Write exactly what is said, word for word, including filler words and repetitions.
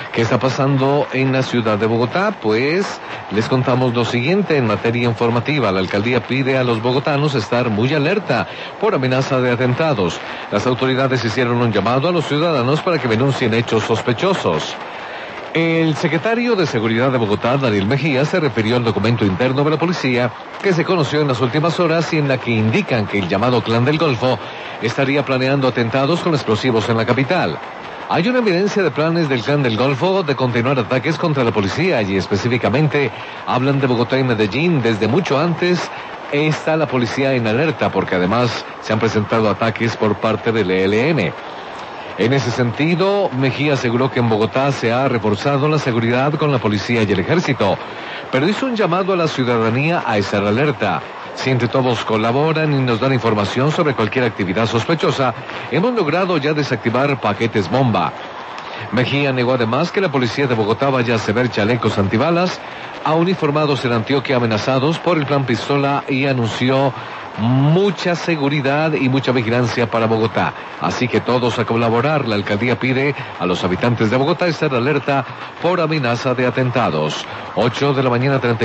¿Qué está pasando en la ciudad de Bogotá? Pues les contamos lo siguiente en materia informativa. La alcaldía pide a los bogotanos estar muy alerta por amenaza de atentados. Las autoridades hicieron un llamado a los ciudadanos para que denuncien hechos sospechosos. El secretario de Seguridad de Bogotá, Daniel Mejía, se refirió al documento interno de la policía que se conoció en las últimas horas y en la que indican que el llamado Clan del Golfo estaría planeando atentados con explosivos en la capital. Hay una evidencia de planes del Clan del Golfo de continuar ataques contra la policía y específicamente hablan de Bogotá y Medellín. Desde mucho antes está la policía en alerta porque además se han presentado ataques por parte del E L N. En ese sentido, Mejía aseguró que en Bogotá se ha reforzado la seguridad con la policía y el ejército, pero hizo un llamado a la ciudadanía a estar alerta. Si entre todos colaboran y nos dan información sobre cualquier actividad sospechosa, hemos logrado ya desactivar paquetes bomba. Mejía negó además que la policía de Bogotá vaya a ceder chalecos antibalas a uniformados en Antioquia amenazados por el plan Pistola y anunció mucha seguridad y mucha vigilancia para Bogotá. Así que todos a colaborar. La alcaldía pide a los habitantes de Bogotá estar alerta por amenaza de atentados. ocho de la mañana, treinta